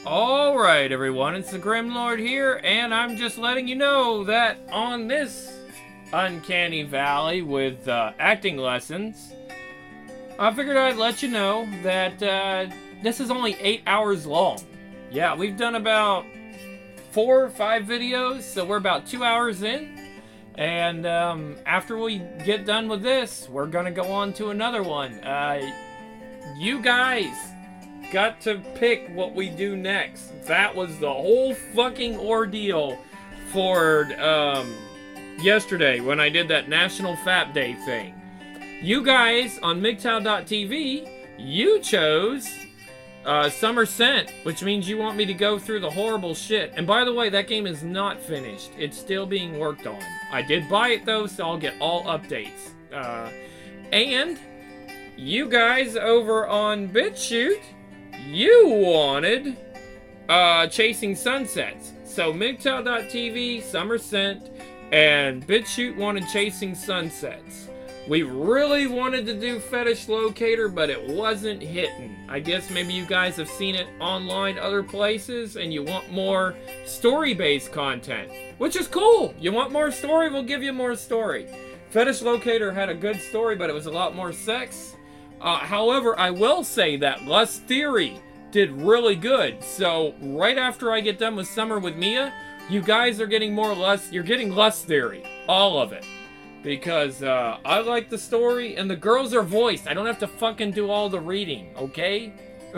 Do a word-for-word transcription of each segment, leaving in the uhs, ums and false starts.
Alright everyone, it's the Grim Lord here, and I'm just letting you know that on this Uncanny Valley with uh, acting lessons, I figured I'd let you know that uh, this is only eight hours long. Yeah, we've done about four or five videos, so we're about two hours in. And um, after we get done with this, we're gonna go on to another one. Uh, you guys got to pick what we do next. That was the whole fucking ordeal for um, yesterday when I did that National Fat Day thing. You guys on M G T O W dot T V, you chose uh, Summer Scent, which means you want me to go through the horrible shit. And by the way, that game is not finished. It's still being worked on. I did buy it though, so I'll get all updates. Uh, and you guys over on BitChute, you wanted uh, Chasing Sunsets. So M G T O W dot T V, Summer Scent, and BitChute wanted Chasing Sunsets. We really wanted to do Fetish Locator, but it wasn't hitting. I guess maybe you guys have seen it online other places, and you want more story-based content, which is cool. You want more story, we'll give you more story. Fetish Locator had a good story, but it was a lot more sex. Uh, however, I will say that Lust Theory did really good. So right after I get done with Summer with Mia, you guys are getting more Lust. You're getting Lust Theory, all of it, because uh, I like the story and the girls are voiced. I don't have to fucking do all the reading, okay?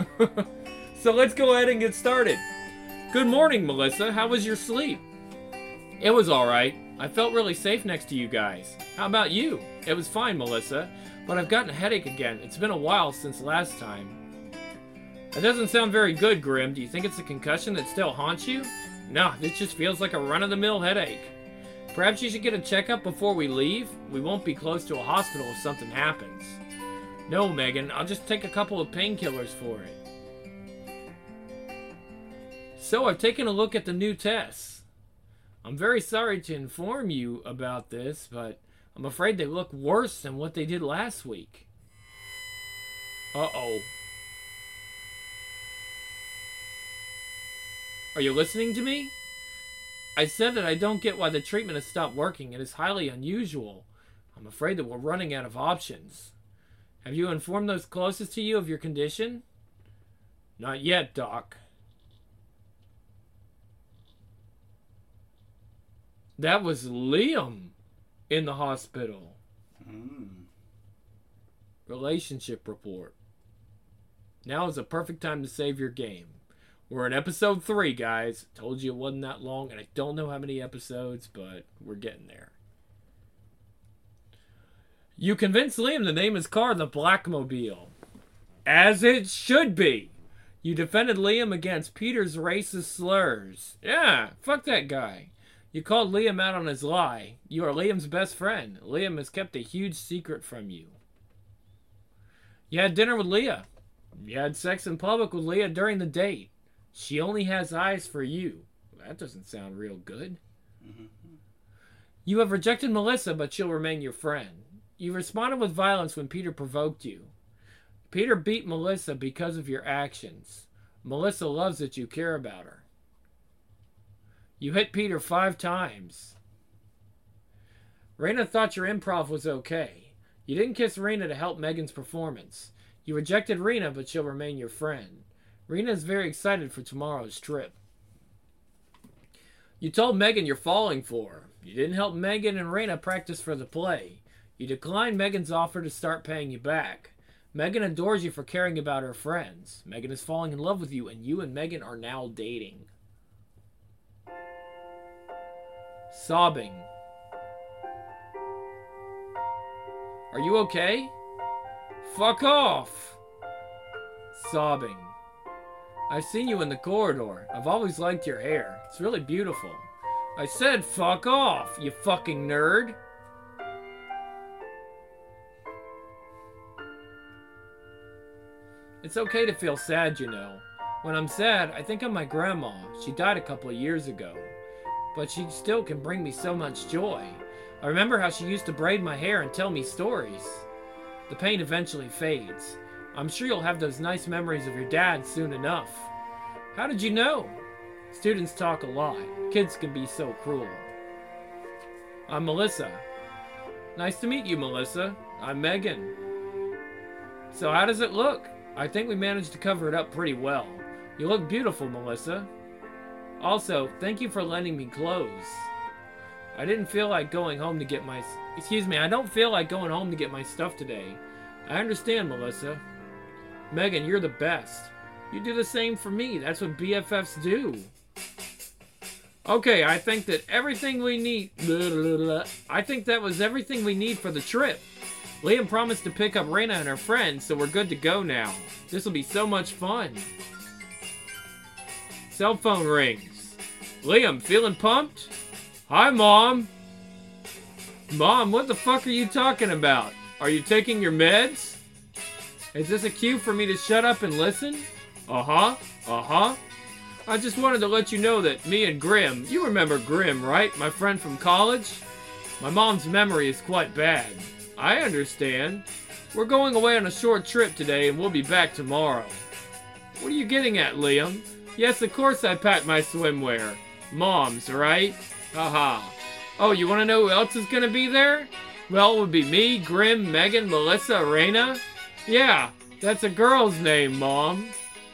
So let's go ahead and get started. Good morning, Melissa. How was your sleep? It was all right. I felt really safe next to you guys. How about you? It was fine, Melissa. But I've gotten a headache again. It's been a while since last time. That doesn't sound very good, Grim. Do you think it's a concussion that still haunts you? No, this just feels like a run-of-the-mill headache. Perhaps you should get a checkup before we leave? We won't be close to a hospital if something happens. No, Megan. I'll just take a couple of painkillers for it. So, I've taken a look at the new tests. I'm very sorry to inform you about this, but I'm afraid they look worse than what they did last week. Uh-oh. Are you listening to me? I said that I don't get why the treatment has stopped working. It is highly unusual. I'm afraid that we're running out of options. Have you informed those closest to you of your condition? Not yet, Doc. That was Liam in the hospital. Mm. Relationship report. Now is a perfect time to save your game. We're in episode three, guys. Told you it wasn't that long, and I don't know how many episodes, but we're getting there. You convinced Liam to name his car the Blackmobile. As it should be. You defended Liam against Peter's racist slurs. Yeah, fuck that guy. You called Liam out on his lie. You are Liam's best friend. Liam has kept a huge secret from you. You had dinner with Leah. You had sex in public with Leah during the date. She only has eyes for you. That doesn't sound real good. Mm-hmm. You have rejected Melissa, but she'll remain your friend. You responded with violence when Peter provoked you. Peter beat Melissa because of your actions. Melissa loves that you care about her. You hit Peter five times. Raina thought your improv was okay. You didn't kiss Raina to help Megan's performance. You rejected Raina, but she'll remain your friend. Raina is very excited for tomorrow's trip. You told Megan you're falling for her. You didn't help Megan and Raina practice for the play. You declined Megan's offer to start paying you back. Megan adores you for caring about her friends. Megan is falling in love with you, and you and Megan are now dating. Sobbing. Are you okay? Fuck off! Sobbing. I've seen you in the corridor. I've always liked your hair. It's really beautiful. I said fuck off, you fucking nerd. It's okay to feel sad, you know. When I'm sad, I think of my grandma. She died a couple of years ago. But she still can bring me so much joy. I remember how she used to braid my hair and tell me stories. The pain eventually fades. I'm sure you'll have those nice memories of your dad soon enough. How did you know? Students talk a lot. Kids can be so cruel. I'm Melissa. Nice to meet you, Melissa. I'm Megan. So how does it look? I think we managed to cover it up pretty well. You look beautiful, Melissa. Also, thank you for lending me clothes. I didn't feel like going home to get my... Excuse me, I don't feel like going home to get my stuff today. I understand, Melissa. Megan, you're the best. You do the same for me. That's what B F Fs do. Okay, I think that everything we need... I think that was everything we need for the trip. Liam promised to pick up Raina and her friends, so we're good to go now. This will be so much fun. Cell phone rings. Liam, feeling pumped? Hi, Mom. Mom, what the fuck are you talking about? Are you taking your meds? Is this a cue for me to shut up and listen? Uh-huh, uh-huh. I just wanted to let you know that me and Grim, you remember Grim, right? My friend from college? My mom's memory is quite bad. I understand. We're going away on a short trip today and we'll be back tomorrow. What are you getting at, Liam? Yes, of course I packed my swimwear. Mom's, right? Haha. Oh, you want to know who else is going to be there? Well, it would be me, Grim, Megan, Melissa, Raina. Yeah, that's a girl's name, Mom.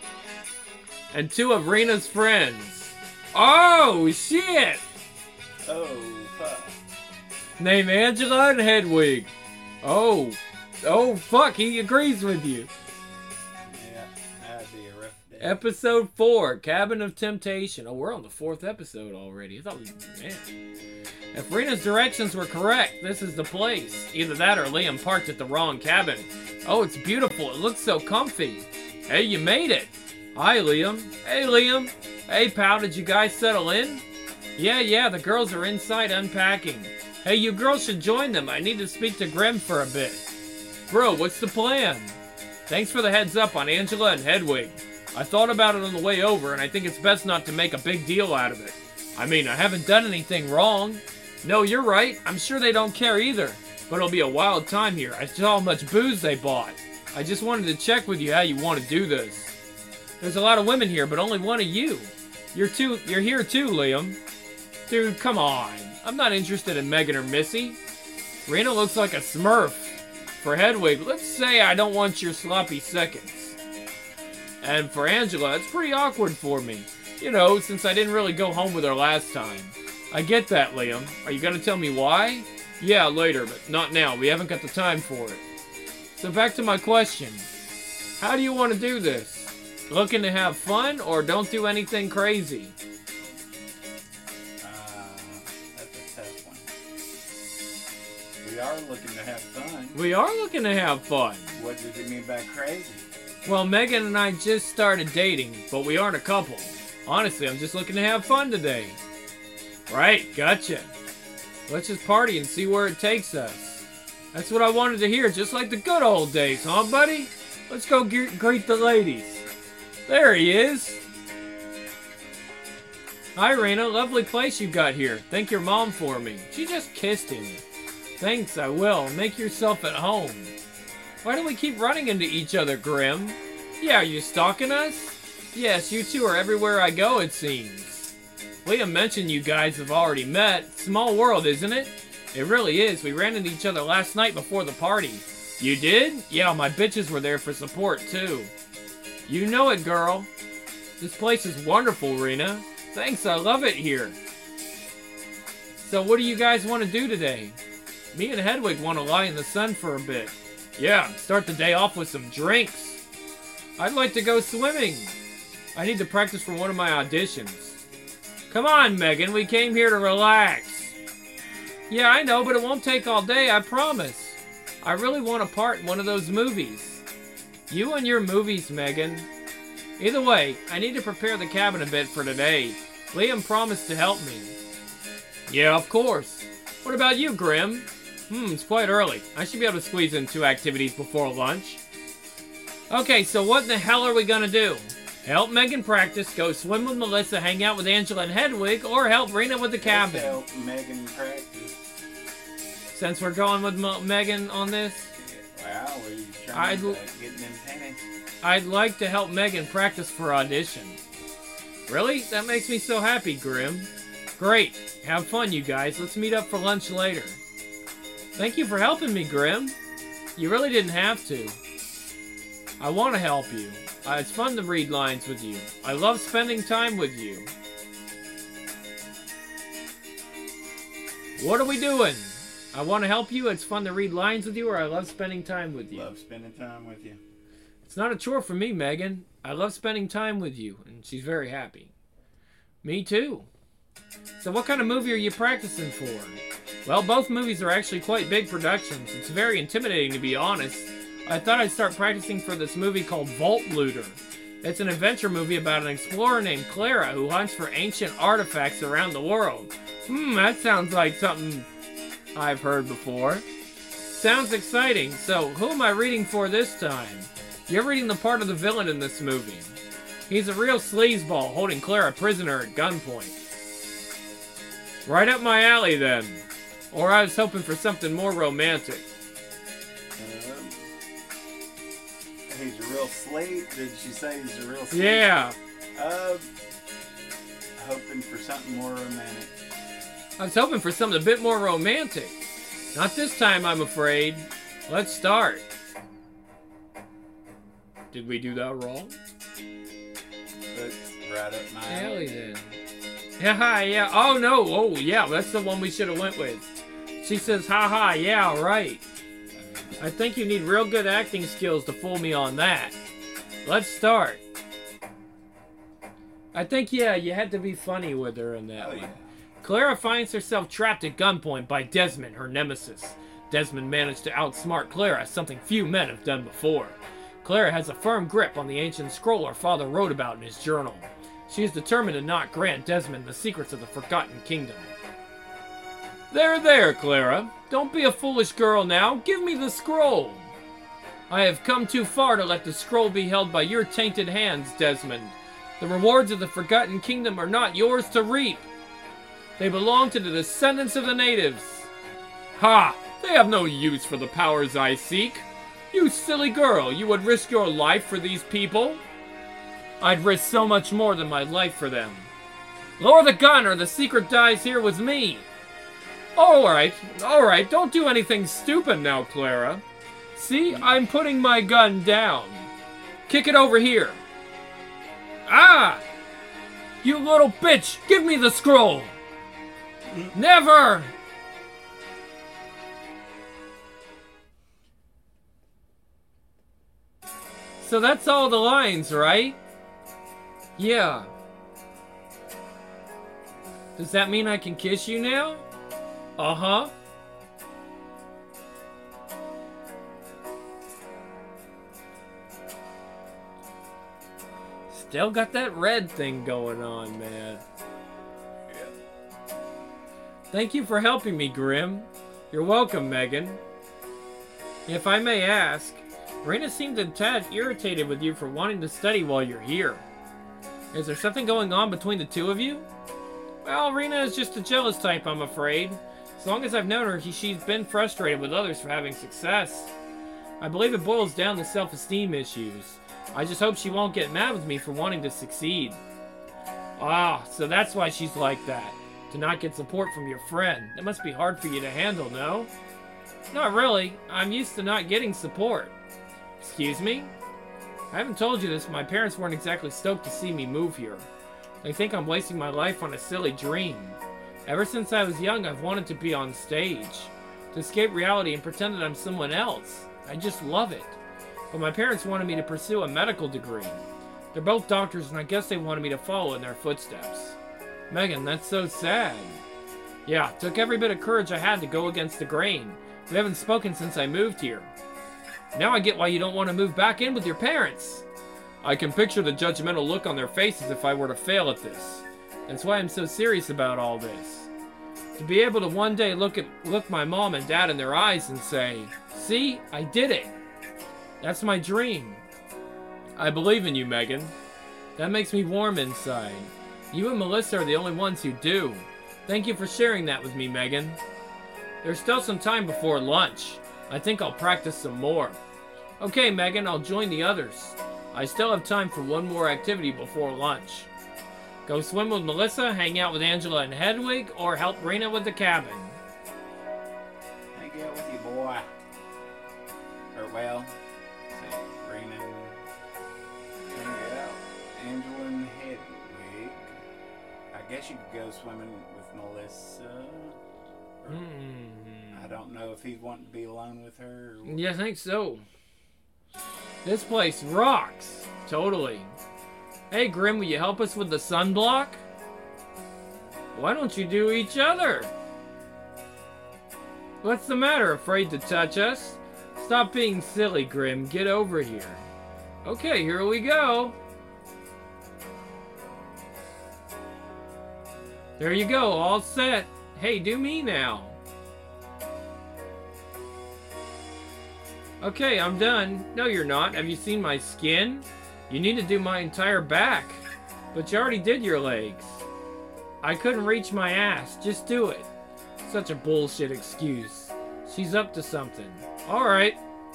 And two of Raina's friends. Oh, shit! Oh, fuck. Name Angela and Hedwig. Oh, oh, fuck, he agrees with you. Yeah, that'd be a rough day. Episode four, Cabin of Temptation. Oh, we're on the fourth episode already. I thought we, man. If Raina's directions were correct, this is the place. Either that or Liam parked at the wrong cabin. Oh, it's beautiful. It looks so comfy. Hey, you made it. Hi, Liam. Hey, Liam. Hey, pal, did you guys settle in? Yeah, yeah, the girls are inside unpacking. Hey, you girls should join them. I need to speak to Grim for a bit. Bro, what's the plan? Thanks for the heads up on Angela and Hedwig. I thought about it on the way over, and I think it's best not to make a big deal out of it. I mean, I haven't done anything wrong. No, you're right. I'm sure they don't care either. But it'll be a wild time here. I saw how much booze they bought. I just wanted to check with you how you want to do this. There's a lot of women here, but only one of you. You're too. You're here too, Liam. Dude, come on. I'm not interested in Megan or Missy. Raina looks like a smurf. For Hedwig, let's say I don't want your sloppy seconds. And for Angela, it's pretty awkward for me. You know, since I didn't really go home with her last time. I get that, Liam. Are you gonna tell me why? Yeah, later, but not now. We haven't got the time for it. So back to my question. How do you want to do this? Looking to have fun or don't do anything crazy? Uh, that's a tough one. We are looking to have fun. We are looking to have fun. What did you mean by crazy? Well, Megan and I just started dating, but we aren't a couple. Honestly, I'm just looking to have fun today. Right, gotcha. Let's just party and see where it takes us. That's what I wanted to hear, just like the good old days, huh, buddy? Let's go ge- greet the ladies. There he is. Hi, Raina. Lovely place you got here. Thank your mom for me. She just kissed him. Thanks, I will. Make yourself at home. Why do we keep running into each other, Grim? Yeah, are you stalking us? Yes, you two are everywhere I go, it seems. Liam mentioned you guys have already met. Small world, isn't it? It really is. We ran into each other last night before the party. You did? Yeah, my bitches were there for support, too. You know it, girl. This place is wonderful, Raina. Thanks, I love it here. So what do you guys want to do today? Me and Hedwig want to lie in the sun for a bit. Yeah, start the day off with some drinks. I'd like to go swimming. I need to practice for one of my auditions. Come on, Megan, we came here to relax. Yeah, I know, but it won't take all day, I promise. I really want a part in one of those movies. You and your movies, Megan. Either way, I need to prepare the cabin a bit for today. Liam promised to help me. Yeah, of course. What about you, Grim? Hmm, it's quite early. I should be able to squeeze in two activities before lunch. Okay, so what in the hell are we gonna do? Help Megan practice, go swim with Melissa, hang out with Angela and Hedwig, or help Raina with the cabin? Let's help Megan practice. Since we're going with M- Megan on this? Wow, we're trying I'd, to get them pennies. I'd like to help Megan practice for audition. Really? That makes me so happy, Grim. Great. Have fun, you guys. Let's meet up for lunch later. Thank you for helping me, Grim. You really didn't have to. I want to help you. Uh, it's fun to read lines with you. I love spending time with you. What are we doing? I want to help you. It's fun to read lines with you, or I love spending time with you. Love spending time with you. It's not a chore for me, Megan. I love spending time with you, and she's very happy. Me too. So what kind of movie are you practicing for? Well, both movies are actually quite big productions. It's very intimidating, to be honest. I thought I'd start practicing for this movie called Vault Looter. It's an adventure movie about an explorer named Clara who hunts for ancient artifacts around the world. Hmm, that sounds like something I've heard before. Sounds exciting. So, who am I reading for this time? You're reading the part of the villain in this movie. He's a real sleazeball holding Clara prisoner at gunpoint. Right up my alley, then. Or I was hoping for something more romantic. Um, he's a real slave. Did she say he's a real slave? Yeah. Uh, hoping for something more romantic. I was hoping for something a bit more romantic. Not this time, I'm afraid. Let's start. Did we do that wrong? That's right up my Alley, alley. then. Yeah, hi, yeah. Oh, no. Oh, yeah, that's the one we should have went with. She says, ha ha, yeah, right. I think you need real good acting skills to fool me on that. Let's start. I think, yeah, you had to be funny with her in that Oh, one. yeah. Clara finds herself trapped at gunpoint by Desmond, her nemesis. Desmond managed to outsmart Clara, something few men have done before. Clara has a firm grip on the ancient scroll her father wrote about in his journal. She is determined to not grant Desmond the secrets of the Forgotten Kingdom. There, there, Clara. Don't be a foolish girl now. Give me the scroll. I have come too far to let the scroll be held by your tainted hands, Desmond. The rewards of the Forgotten Kingdom are not yours to reap. They belong to the descendants of the natives. Ha! They have no use for the powers I seek. You silly girl, you would risk your life for these people? I'd risk so much more than my life for them. Lower the gun or the secret dies here with me. Alright, alright, don't do anything stupid now, Clara. See, I'm putting my gun down. Kick it over here. Ah! You little bitch, give me the scroll! Never! So that's all the lines, right? Yeah. Does that mean I can kiss you now? Uh-huh. Still got that red thing going on, man. Yeah. Thank you for helping me, Grim. You're welcome, Megan. If I may ask, Rena seemed a tad irritated with you for wanting to study while you're here. Is there something going on between the two of you? Well, Rena is just a jealous type, I'm afraid. As long as I've known her, she's been frustrated with others for having success. I believe it boils down to self-esteem issues. I just hope she won't get mad with me for wanting to succeed. Ah, so that's why she's like that. To not get support from your friend. That must be hard for you to handle, no? Not really. I'm used to not getting support. Excuse me? I haven't told you this, but my parents weren't exactly stoked to see me move here. They think I'm wasting my life on a silly dream. Ever since I was young, I've wanted to be on stage. To escape reality and pretend that I'm someone else. I just love it. But my parents wanted me to pursue a medical degree. They're both doctors, and I guess they wanted me to follow in their footsteps. Megan, that's so sad. Yeah, it took every bit of courage I had to go against the grain. We haven't spoken since I moved here. Now I get why you don't want to move back in with your parents. I can picture the judgmental look on their faces if I were to fail at this. That's why I'm so serious about all this. To be able to one day look at look my mom and dad in their eyes and say, "See, I did it." That's my dream. I believe in you, Megan. That makes me warm inside. You and Melissa are the only ones who do. Thank you for sharing that with me, Megan. There's still some time before lunch. I think I'll practice some more. Okay, Megan, I'll join the others. I still have time for one more activity before lunch. Go swim with Melissa, hang out with Angela and Hedwig, or help Rena with the cabin. Hang out with you, boy. Or, well, say, Rena and hang out. Angela and Hedwig. I guess you could go swimming with Melissa. Or, Hmm. I don't know if he'd want to be alone with her. Or Yeah, I think so. This place rocks. Totally. Hey, Grim, will you help us with the sunblock? Why don't you do each other? What's the matter? Afraid to touch us? Stop being silly, Grim. Get over here. Okay, here we go. There you go, all set. Hey, do me now. Okay, I'm done. No, you're not. Have you seen my skin? You need to do my entire back. But you already did your legs. I couldn't reach my ass. Just do it. Such a bullshit excuse. She's up to something. Alright.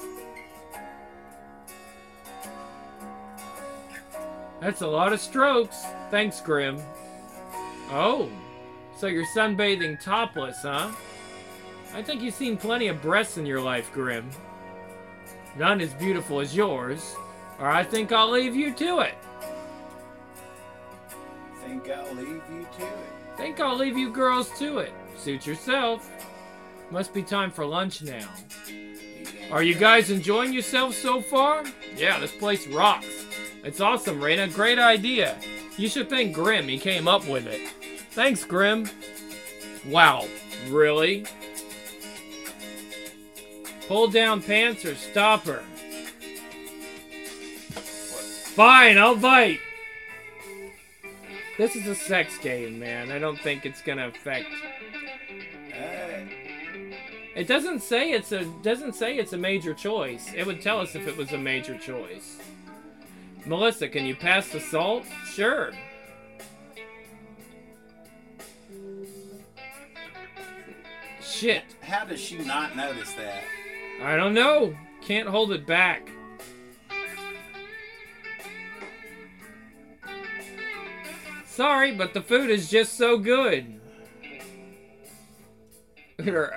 That's a lot of strokes. Thanks, Grim. Oh, so you're sunbathing topless, huh? I think you've seen plenty of breasts in your life, Grim. None as beautiful as yours. Or I think I'll leave you to it. think I'll leave you to it. Think I'll leave you girls to it. Suit yourself. Must be time for lunch now. Are you guys enjoying yourselves so far? Yeah, this place rocks. It's awesome, Rena. Great idea. You should thank Grim. He came up with it. Thanks, Grim. Wow, really? Pull down pants or stop her. Fine, I'll bite. This is a sex game, man. I don't think it's gonna affect. Uh, It doesn't say it's a doesn't say it's a major choice. It would tell us if it was a major choice. Melissa, can you pass the salt? Sure. Shit. how does she not notice that? I don't know. Can't hold it back. Sorry, but the food is just so good. Oh, no,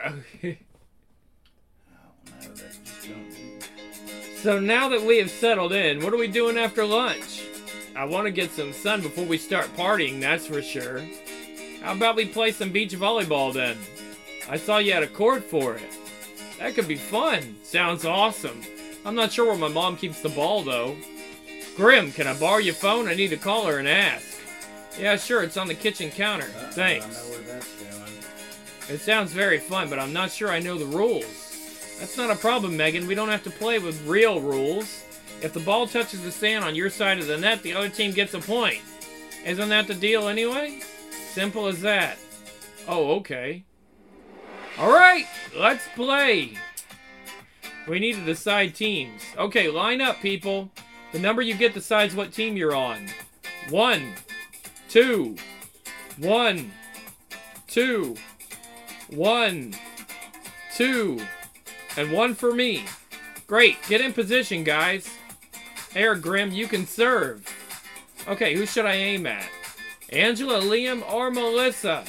that just don't do. So now that we have settled in, what are we doing after lunch? I want to get some sun before we start partying, that's for sure. How about we play some beach volleyball then? I saw you had a court for it. That could be fun. Sounds awesome. I'm not sure where my mom keeps the ball though. Grim, can I borrow your phone? I need to call her and ask. Yeah, sure, it's on the kitchen counter. Uh-oh, Thanks. I know where that's going. It sounds very fun, but I'm not sure I know the rules. That's not a problem, Megan. We don't have to play with real rules. If the ball touches the sand on your side of the net, the other team gets a point. Isn't that the deal anyway? Simple as that. Oh, okay. Alright, let's play. We need to decide teams. Okay, line up, people. The number you get decides what team you're on. One, two, one, two, one, two, and one for me. Great, get in position, guys. Here, Grim, you can serve. Okay, who should I aim at? Angela, Liam, or Melissa?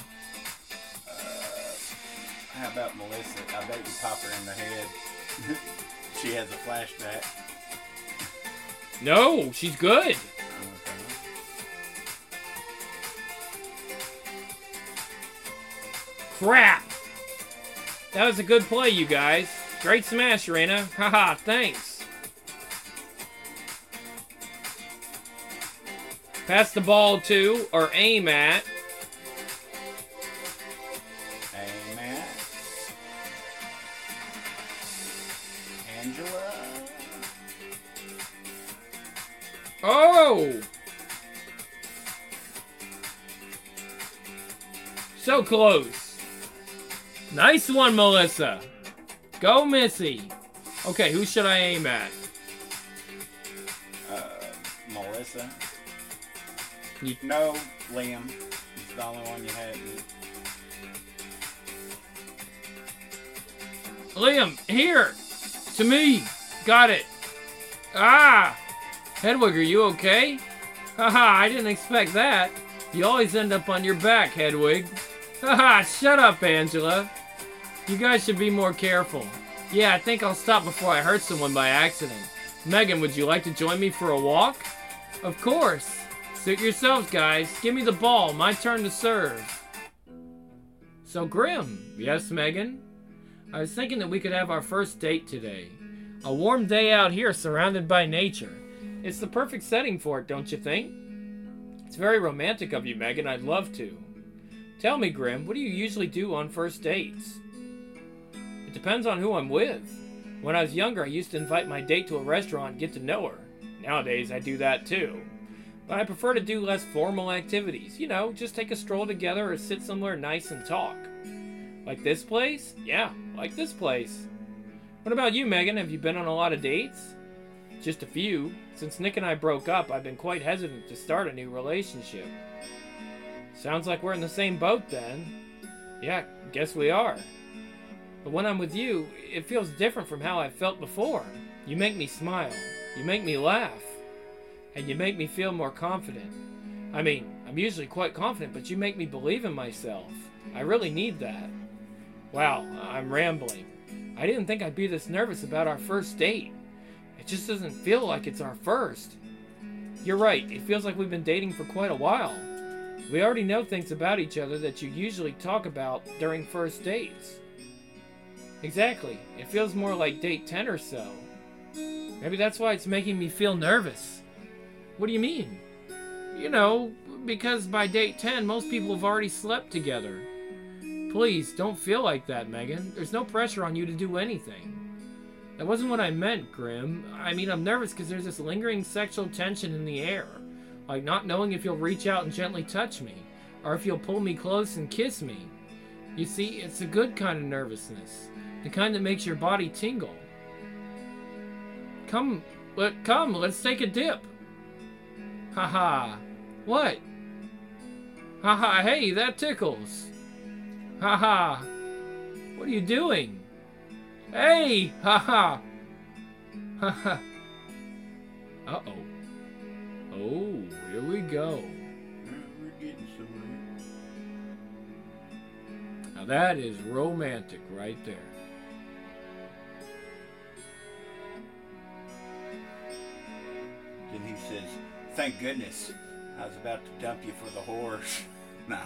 How about Melissa? I bet you pop her in the head. She has a flashback. No, she's good. Crap! That was a good play, you guys. Great smash, Rena. Haha, thanks. Pass the ball to, or aim at. Aim at Angela. Oh! So close. Nice one, Melissa. Go, Missy. Okay, who should I aim at? Uh, Melissa. You- No, Liam. He's the only one you had. Liam, here! To me! Got it! Ah! Hedwig, are you okay? Haha, I didn't expect that. You always end up on your back, Hedwig. Haha, shut up, Angela. You guys should be more careful. Yeah, I think I'll stop before I hurt someone by accident. Megan, would you like to join me for a walk? Of course. Suit yourselves, guys. Give me the ball. My turn to serve. So, Grim. Yes, Megan? I was thinking that we could have our first date today. A warm day out here surrounded by nature. It's the perfect setting for it, don't you think? It's very romantic of you, Megan. I'd love to. Tell me, Grim, what do you usually do on first dates? It depends on who I'm with. When I was younger, I used to invite my date to a restaurant and get to know her. Nowadays, I do that too. But I prefer to do less formal activities. You know, just take a stroll together or sit somewhere nice and talk. Like this place? Yeah, like this place. What about you, Megan? Have you been on a lot of dates? Just a few. Since Nick and I broke up, I've been quite hesitant to start a new relationship. Sounds like we're in the same boat then. Yeah, guess we are. But when I'm with you, it feels different from how I felt before. You make me smile. You make me laugh. And you make me feel more confident. I mean, I'm usually quite confident, but you make me believe in myself. I really need that. Wow, I'm rambling. I didn't think I'd be this nervous about our first date. It just doesn't feel like it's our first. You're right, it feels like we've been dating for quite a while. We already know things about each other that you usually talk about during first dates. Exactly, it feels more like date ten or so. Maybe that's why it's making me feel nervous. What do you mean? You know, because by date ten, most people have already slept together. Please, don't feel like that, Megan. There's no pressure on you to do anything. That wasn't what I meant, Grim. I mean, I'm nervous because there's this lingering sexual tension in the air. Like not knowing if you'll reach out and gently touch me, or if you'll pull me close and kiss me. You see, it's a good kind of nervousness. The kind that makes your body tingle. Come, let, come, let's take a dip. Haha. What? Haha, hey, that tickles. Haha. What are you doing? Hey! Haha. Haha. Uh-oh. Oh, here we go. We're getting somewhere. Now that is romantic right there. Then he says, thank goodness. I was about to dump you for the horse. No.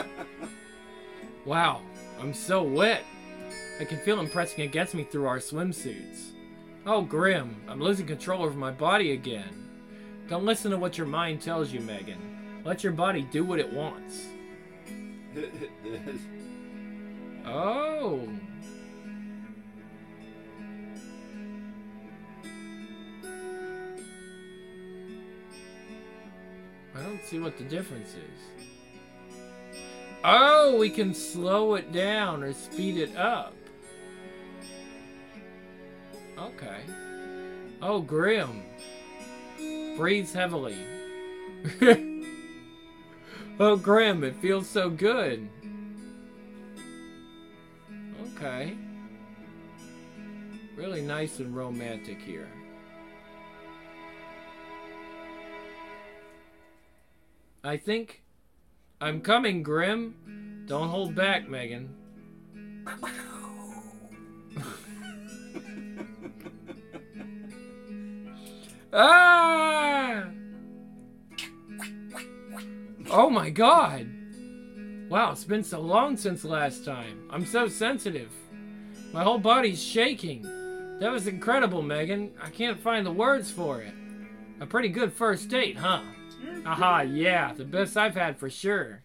Wow, I'm so wet. I can feel him pressing against me through our swimsuits. Oh, Grim, I'm losing control over my body again. Don't listen to what your mind tells you, Megan. Let your body do what it wants. Oh. I don't see what the difference is. Oh, we can slow it down or speed it up. Okay. Oh, Grim. Breathes heavily. Oh, Grim, it feels so good. Okay. Really nice and romantic here. I think I'm coming, Grim. Don't hold back, Megan. Ah! Oh my god! Wow, it's been so long since last time. I'm so sensitive. My whole body's shaking. That was incredible, Megan. I can't find the words for it. A pretty good first date, huh? Aha, yeah, the best I've had for sure.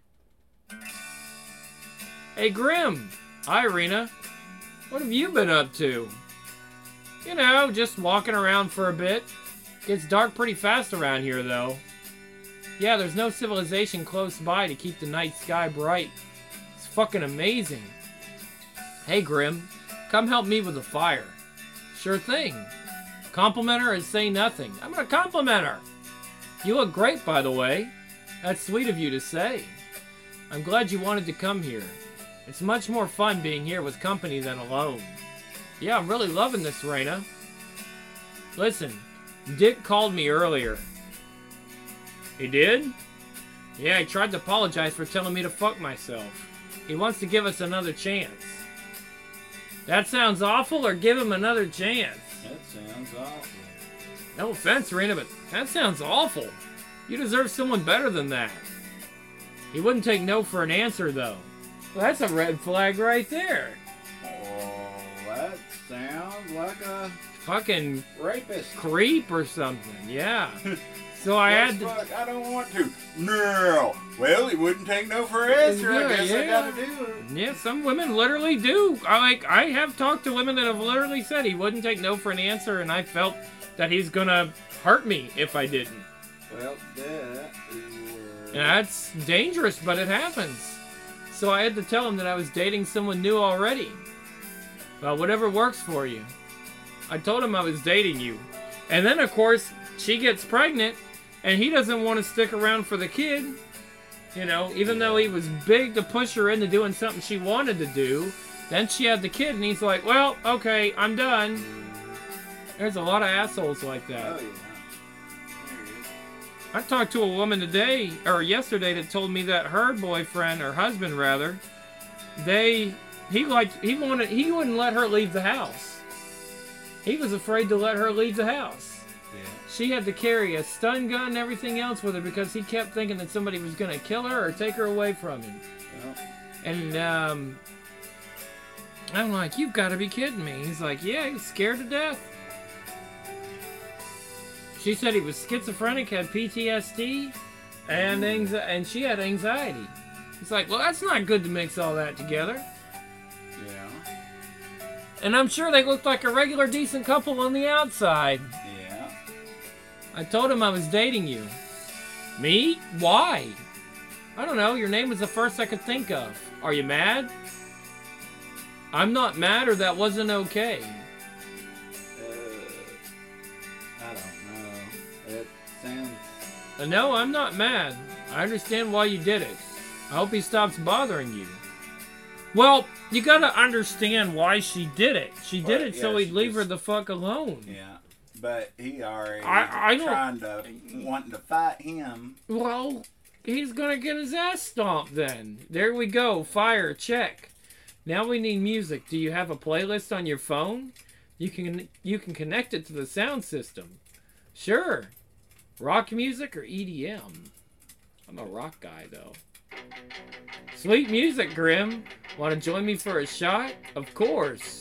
Hey, Grim! Hi, Rena. What have you been up to? You know, just walking around for a bit. Gets dark pretty fast around here, though. Yeah, there's no civilization close by to keep the night sky bright. It's fucking amazing. Hey, Grim, come help me with the fire. Sure thing. Compliment her and say nothing. I'm gonna compliment her. You look great, by the way. That's sweet of you to say. I'm glad you wanted to come here. It's much more fun being here with company than alone. Yeah, I'm really loving this, Rena. Listen, Dick called me earlier. He did? Yeah, he tried to apologize for telling me to fuck myself. He wants to give us another chance. That sounds awful, or give him another chance? That sounds awful. No offense, Rena, but that sounds awful. You deserve someone better than that. He wouldn't take no for an answer, though. Well, that's a red flag right there. Oh, that sounds like a Fucking rapist. creep or something, yeah. So I had to... Fuck, I don't want to. No. Well, he wouldn't take no for an answer. Yeah, I guess yeah. I gotta do it. Yeah, some women literally do. I like. I have talked to women that have literally said he wouldn't take no for an answer, and I felt that he's gonna hurt me if I didn't. Well, that is... And that's dangerous, but it happens. So I had to tell him that I was dating someone new already. Well, whatever works for you. I told him I was dating you. And then, of course, she gets pregnant, and he doesn't want to stick around for the kid. You know, even though he was big to push her into doing something she wanted to do. Then she had the kid, and he's like, well, okay, I'm done. There's a lot of assholes like that. Oh, yeah. I talked to a woman today, or yesterday, that told me that her boyfriend, or husband rather, they, he liked, he wanted, he wouldn't let her leave the house. He was afraid to let her leave the house. Yeah. She had to carry a stun gun and everything else with her because he kept thinking that somebody was going to kill her or take her away from him. Well, And, um, I'm like, you've got to be kidding me. He's like, yeah, he's scared to death. She said he was schizophrenic, had P T S D, and anxi- and she had anxiety. It's like, well, that's not good to mix all that together. yeah. And I'm sure they looked like a regular decent couple on the outside. Yeah. I told him I was dating you. Me? Why? I don't know, your name was the first I could think of. Are you mad? I'm not mad, or that wasn't okay. I don't know. It sounds... Uh, no, I'm not mad. I understand why you did it. I hope he stops bothering you. Well, you gotta understand why she did it. She did Well, it so yeah, he'd she leave her just- the fuck alone. Yeah. But he already I- I don't- trying to... wanting to fight him. Well, he's gonna get his ass stomped then. There we go. Fire, check. Now we need music. Do you have a playlist on your phone? You can you can connect it to the sound system. Sure. Rock music or E D M? I'm a rock guy, though. Sweet music, Grim. Want to join me for a shot? Of course.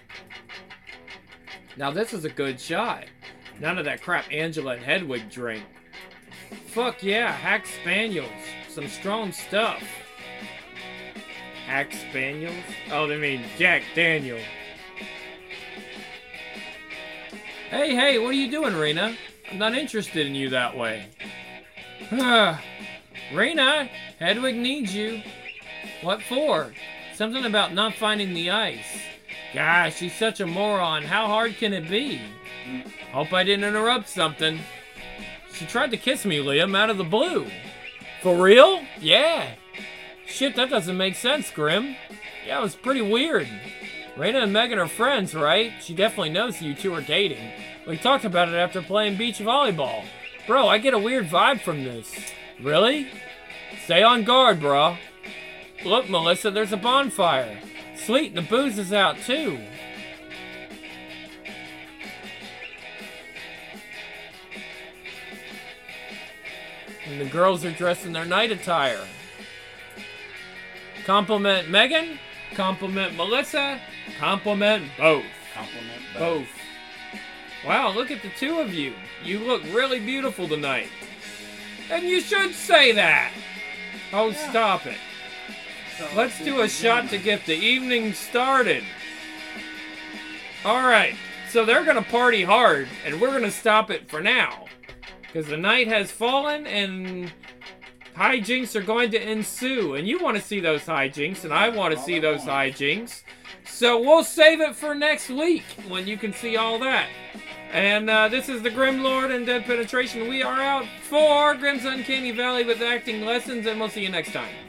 Now this is a good shot. None of that crap Angela and Hedwig drink. Fuck yeah, Hack Spaniels. Some strong stuff. Hack Spaniels? Oh, they mean Jack Daniel. Hey, hey, what are you doing, Rena? I'm not interested in you that way. Rena, Hedwig needs you. What for? Something about not finding the ice. Gosh, she's such a moron. How hard can it be? Hope I didn't interrupt something. She tried to kiss me, Liam, out of the blue. For real? Yeah. Shit, that doesn't make sense, Grim. Yeah, it was pretty weird. Rena and Megan are friends, right? She definitely knows you two are dating. We talked about it after playing beach volleyball. Bro, I get a weird vibe from this. Really? Stay on guard, bro. Look, Melissa, there's a bonfire. Sweet, the booze is out, too. And the girls are dressed in their night attire. Compliment Megan, compliment Melissa, compliment both. Compliment Both. Wow, look at the two of you. You look really beautiful tonight. And you should say that. Oh, Yeah. stop it. Let's do a shot to get the evening started. Alright, so they're gonna party hard, and we're gonna stop it for now. Because the night has fallen, and hijinks are going to ensue. And you want to see those hijinks, and I want to see those hijinks. So we'll save it for next week, when you can see all that. And uh, this is the Grim Lord and Dead Penetration. We are out for Grim's Uncanny Valley with acting lessons, and we'll see you next time.